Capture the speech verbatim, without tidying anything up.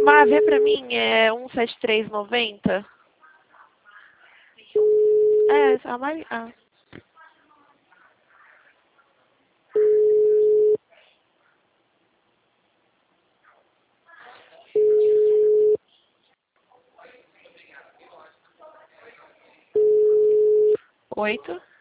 Má, vê pra mim, é um sete três noventa. É, a Mari... Ah. Oito.